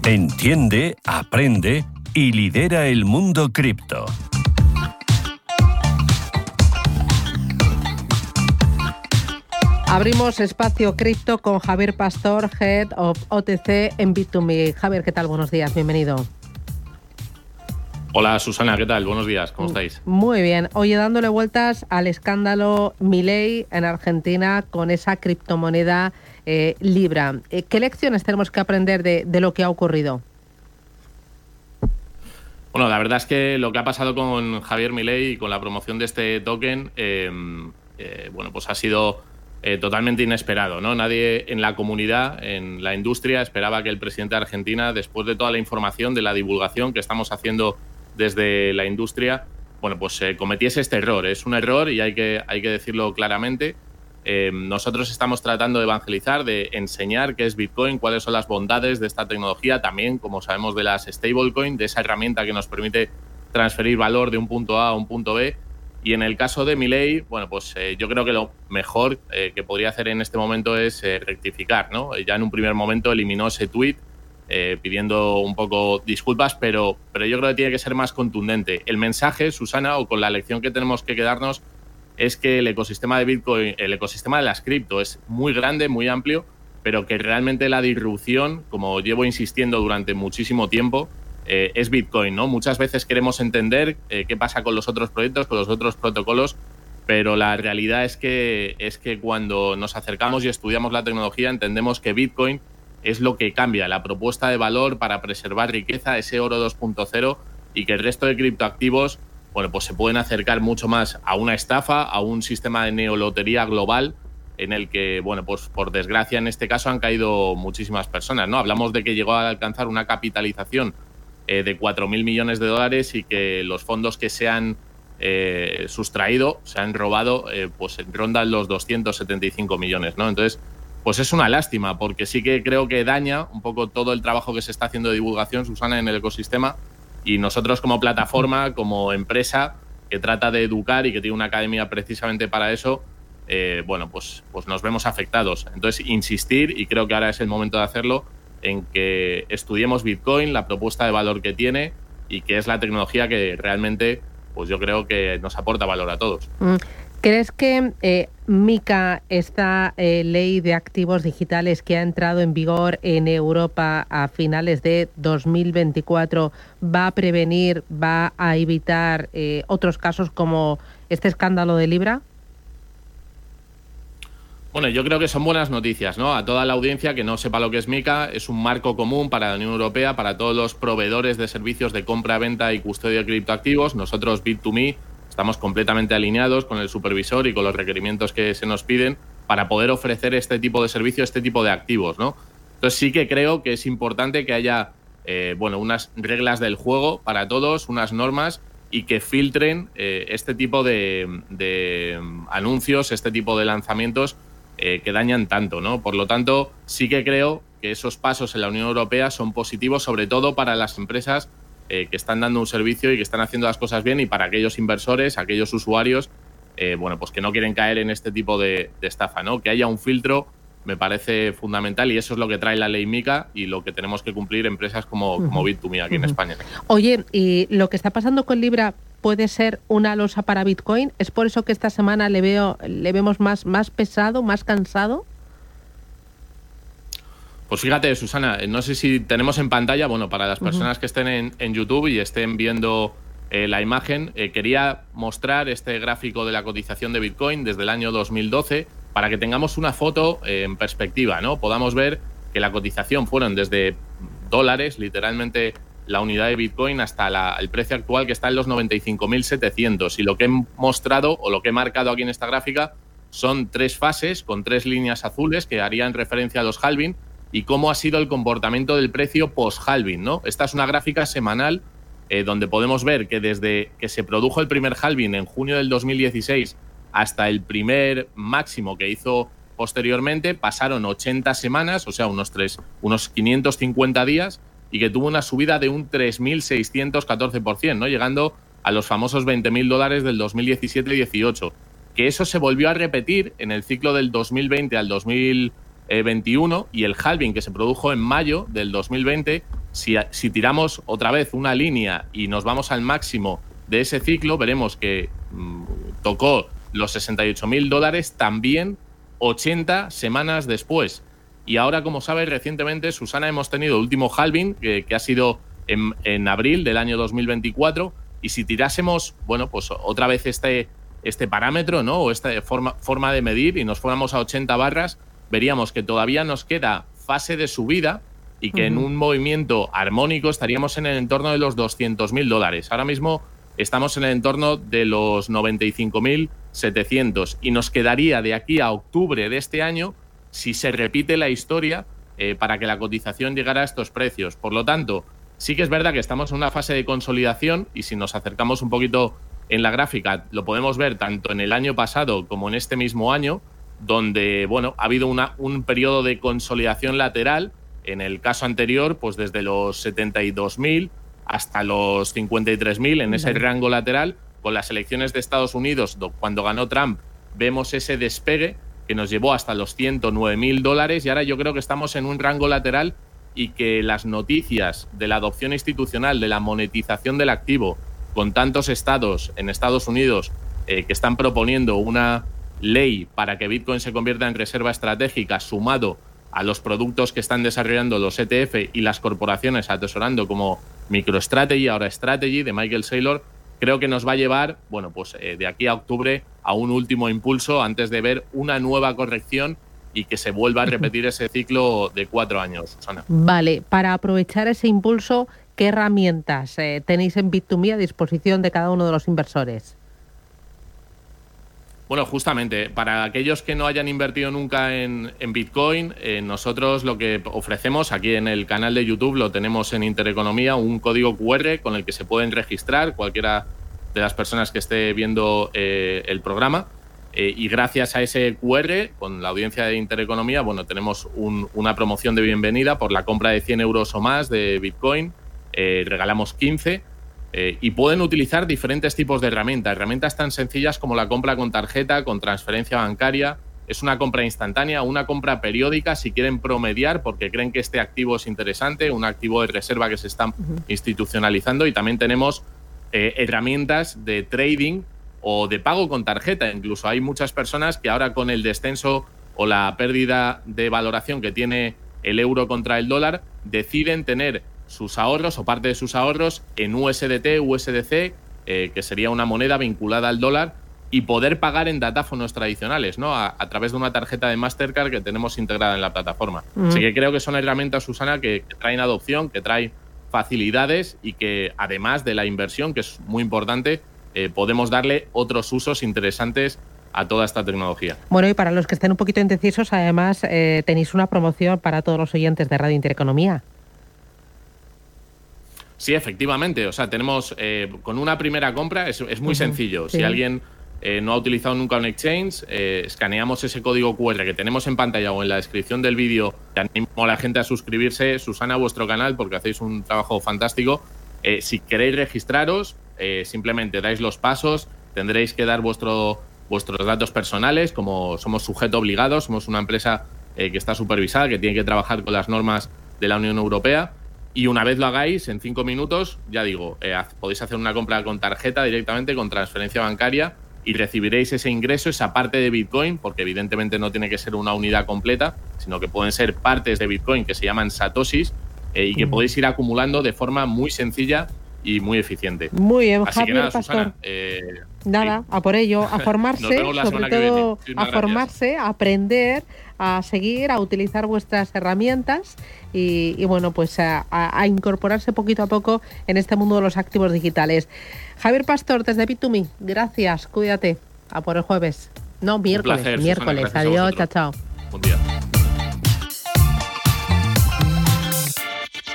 Entiende, aprende y lidera el mundo cripto. Abrimos espacio cripto con Javier Pastor, Head of OTC en Bit2Me. Javier, ¿qué tal? Buenos días, bienvenido. Hola Susana, ¿qué tal? Buenos días, ¿cómo estáis? Muy bien. Oye, dándole vueltas al escándalo Milei en Argentina con esa criptomoneda Libra. ¿Qué lecciones tenemos que aprender de lo que ha ocurrido? Bueno, la verdad es que lo que ha pasado con Javier Milei y con la promoción de este token, bueno, pues ha sido totalmente inesperado, ¿no? Nadie en la comunidad, en la industria, esperaba que el presidente de Argentina, después de toda la información, de la divulgación que estamos haciendo desde la industria, bueno, pues cometiese este error. Es un error y hay que decirlo claramente. Nosotros estamos tratando de evangelizar, de enseñar qué es Bitcoin, cuáles son las bondades de esta tecnología, también, como sabemos, de las stablecoin, de esa herramienta que nos permite transferir valor de un punto A a un punto B. Y en el caso de Milei, bueno, pues yo creo que lo mejor que podría hacer en este momento es rectificar, ¿no? Ya en un primer momento eliminó ese tweet pidiendo un poco disculpas, pero yo creo que tiene que ser más contundente. El mensaje, Susana, o con la lección que tenemos que quedarnos, es que el ecosistema de Bitcoin, el ecosistema de las cripto es muy grande, muy amplio, pero que realmente la disrupción, como llevo insistiendo durante muchísimo tiempo, es Bitcoin, ¿no? Muchas veces queremos entender qué pasa con los otros proyectos, con los otros protocolos, pero la realidad es que cuando nos acercamos y estudiamos la tecnología entendemos que Bitcoin es lo que cambia la propuesta de valor para preservar riqueza, ese oro 2.0, y que el resto de criptoactivos, bueno, pues se pueden acercar mucho más a una estafa, a un sistema de neolotería global en el que, bueno, pues por desgracia en este caso han caído muchísimas personas, ¿no? Hablamos de que llegó a alcanzar una capitalización de 4.000 millones de dólares y que los fondos que se han sustraído, se han robado, pues rondan los 275 millones, ¿no? Entonces, pues es una lástima, porque sí que creo que daña un poco todo el trabajo que se está haciendo de divulgación, Susana, en el ecosistema, y nosotros como plataforma, como empresa que trata de educar y que tiene una academia precisamente para eso, bueno, pues nos vemos afectados. Entonces, insistir, y creo que ahora es el momento de hacerlo, en que estudiemos Bitcoin, la propuesta de valor que tiene y que es la tecnología que realmente, pues yo creo que nos aporta valor a todos. ¿Crees que MiCA, esta ley de activos digitales que ha entrado en vigor en Europa a finales de 2024, va a prevenir, va a evitar otros casos como este escándalo de Libra? Bueno, yo creo que son buenas noticias, ¿no? A toda la audiencia que no sepa lo que es MiCA, es un marco común para la Unión Europea, para todos los proveedores de servicios de compra, venta y custodia de criptoactivos. Nosotros, Bit2Me, estamos completamente alineados con el supervisor y con los requerimientos que se nos piden para poder ofrecer este tipo de servicio, este tipo de activos, ¿no? Entonces sí que creo que es importante que haya bueno, unas reglas del juego para todos, unas normas, y que filtren este tipo de anuncios, este tipo de lanzamientos que dañan tanto, ¿no? Por lo tanto, sí que creo que esos pasos en la Unión Europea son positivos, sobre todo para las empresas que están dando un servicio y que están haciendo las cosas bien, y para aquellos inversores, aquellos usuarios, bueno, pues que no quieren caer en este tipo de estafa, ¿no? Que haya un filtro me parece fundamental, y eso es lo que trae la ley MiCA y lo que tenemos que cumplir empresas como Bit2Me aquí en España. Oye, ¿y lo que está pasando con Libra puede ser una losa para Bitcoin? ¿Es por eso que esta semana le vemos más pesado, más cansado? Pues fíjate, Susana, no sé si tenemos en pantalla, bueno, para las personas que estén en YouTube y estén viendo la imagen, quería mostrar este gráfico de la cotización de Bitcoin desde el año 2012 para que tengamos una foto en perspectiva, ¿no? Podamos ver que la cotización fueron desde dólares, literalmente la unidad de Bitcoin, hasta el precio actual, que está en los 95.700. Y lo que he mostrado, o lo que he marcado aquí en esta gráfica, son 3 fases con 3 líneas azules que harían referencia a los halving, y cómo ha sido el comportamiento del precio post-halving, ¿no? Esta es una gráfica semanal donde podemos ver que desde que se produjo el primer halving en junio del 2016 hasta el primer máximo que hizo posteriormente, pasaron 80 semanas, o sea, unos 550 días, y que tuvo una subida de un 3.614%, ¿no? Llegando a los famosos $20.000 del 2017 y 18. Que eso se volvió a repetir en el ciclo del 2020 al 2021, y el halving que se produjo en mayo del 2020 Si tiramos otra vez una línea y nos vamos al máximo de ese ciclo, veremos que tocó los $68.000 también 80 semanas después. Y ahora, como sabes, recientemente, Susana, hemos tenido el último halving, que ha sido en abril del año 2024, y si tirásemos, bueno, pues otra vez este parámetro, ¿no? O esta forma de medir, y nos fuéramos a 80 barras, veríamos que todavía nos queda fase de subida y que en un movimiento armónico estaríamos en el entorno de los $200.000. Ahora mismo estamos en el entorno de los 95.700 y nos quedaría de aquí a octubre de este año, si se repite la historia, para que la cotización llegara a estos precios. Por lo tanto, sí que es verdad que estamos en una fase de consolidación, y si nos acercamos un poquito en la gráfica, lo podemos ver tanto en el año pasado como en este mismo año, donde, bueno, ha habido un periodo de consolidación lateral. En el caso anterior, pues desde los 72.000 hasta los 53.000, en ese rango lateral. Con las elecciones de Estados Unidos, cuando ganó Trump, vemos ese despegue que nos llevó hasta los $109.000, y ahora yo creo que estamos en un rango lateral, y que las noticias de la adopción institucional, de la monetización del activo, con tantos estados en Estados Unidos que están proponiendo una ley para que Bitcoin se convierta en reserva estratégica, sumado a los productos que están desarrollando los ETF y las corporaciones atesorando, como MicroStrategy, ahora Strategy, de Michael Saylor, creo que nos va a llevar, bueno, pues de aquí a octubre a un último impulso antes de ver una nueva corrección y que se vuelva a repetir ese ciclo de 4 años, Susana. Vale, para aprovechar ese impulso, ¿qué herramientas tenéis en Bit2Me a disposición de cada uno de los inversores? Bueno, justamente, para aquellos que no hayan invertido nunca en Bitcoin, nosotros lo que ofrecemos aquí en el canal de YouTube, lo tenemos en Intereconomía, un código QR con el que se pueden registrar cualquiera de las personas que esté viendo el programa. Y gracias a ese QR, con la audiencia de Intereconomía, bueno, tenemos una promoción de bienvenida por la compra de 100 euros o más de Bitcoin. Regalamos 15. Y pueden utilizar diferentes tipos de herramientas tan sencillas como la compra con tarjeta, con transferencia bancaria. Es una compra instantánea, una compra periódica si quieren promediar porque creen que este activo es interesante, un activo de reserva que se está institucionalizando. Y también tenemos herramientas de trading o de pago con tarjeta. Incluso hay muchas personas que ahora, con el descenso o la pérdida de valoración que tiene el euro contra el dólar, deciden tener sus ahorros o parte de sus ahorros en USDT, USDC, que sería una moneda vinculada al dólar, y poder pagar en datáfonos tradicionales, ¿no? A través de una tarjeta de Mastercard que tenemos integrada en la plataforma. Así que creo que son herramientas, Susana, que traen adopción, que traen facilidades, y que, además de la inversión, que es muy importante, podemos darle otros usos interesantes a toda esta tecnología. Bueno, y para los que estén un poquito indecisos, además, tenéis una promoción para todos los oyentes de Radio Intereconomía. Sí, efectivamente. O sea, tenemos con una primera compra, es muy sencillo. Sí. Si alguien no ha utilizado nunca un exchange, escaneamos ese código QR que tenemos en pantalla o en la descripción del vídeo. Te animo a la gente a suscribirse, Susana, a vuestro canal, porque hacéis un trabajo fantástico. Si queréis registraros, simplemente dais los pasos. Tendréis que dar vuestros datos personales, como somos sujeto obligado, somos una empresa que está supervisada, que tiene que trabajar con las normas de la Unión Europea. Y una vez lo hagáis, en 5 minutos, ya digo, podéis hacer una compra con tarjeta directamente, con transferencia bancaria, y recibiréis ese ingreso, esa parte de Bitcoin, porque evidentemente no tiene que ser una unidad completa, sino que pueden ser partes de Bitcoin que se llaman satoshis, y que podéis ir acumulando de forma muy sencilla y muy eficiente. Muy bien, así Javier, que nada, Pastor. Susana, nada, a por ello, a formarse, sobre todo a formarse, a aprender, a seguir, a utilizar vuestras herramientas y bueno, pues a incorporarse poquito a poco en este mundo de los activos digitales. Javier Pastor, desde Bit2Me, gracias, cuídate, a por el jueves. No, miércoles, placer, miércoles. Susana, adiós, chao, chao.